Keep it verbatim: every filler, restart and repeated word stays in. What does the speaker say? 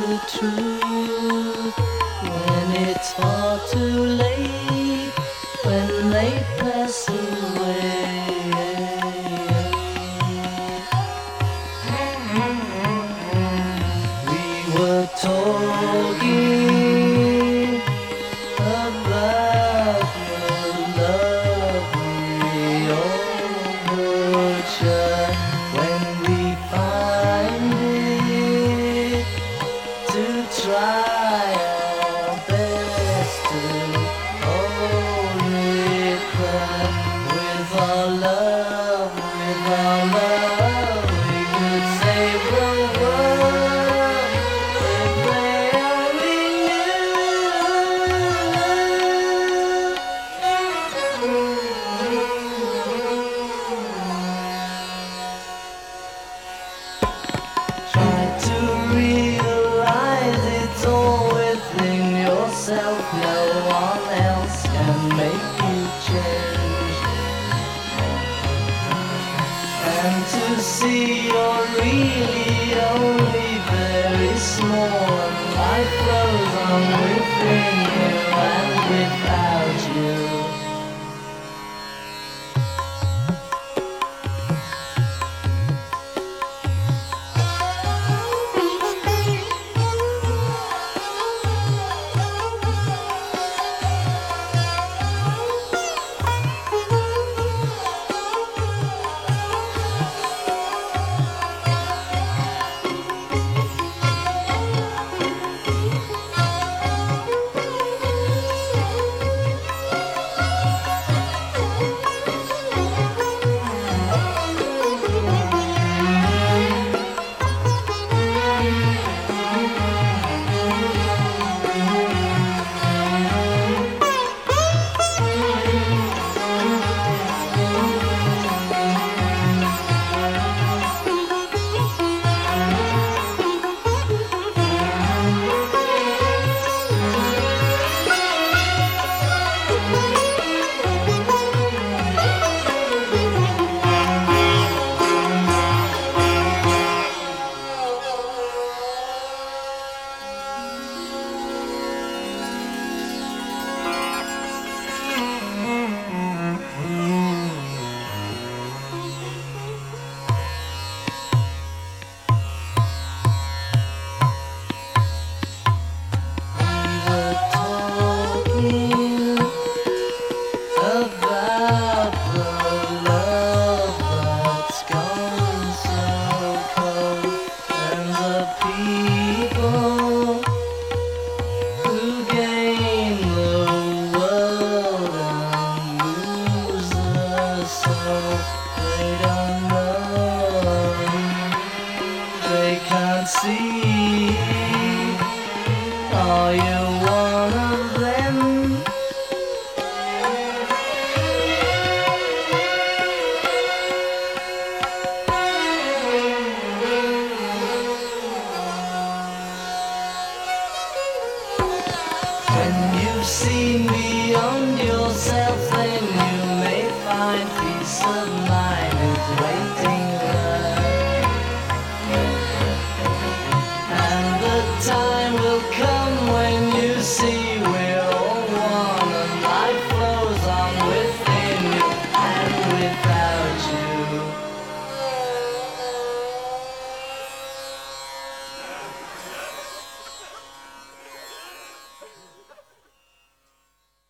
the truth when it's far too late, when they pass away. We were talking about the lovely overture when we find it to try our best to hold it back with our love, with our love. We could save the world if they only try to realize it's all within yourself. No one else can make you change. And to see you're really only very small, and life goes on within you and without you. About the love that's gone so cold, and the people who gain the world and lose their soul. They don't know, they can't see. Are you one of them? When you've seen beyond yourself, then you may find peace of mind is waiting there. And the time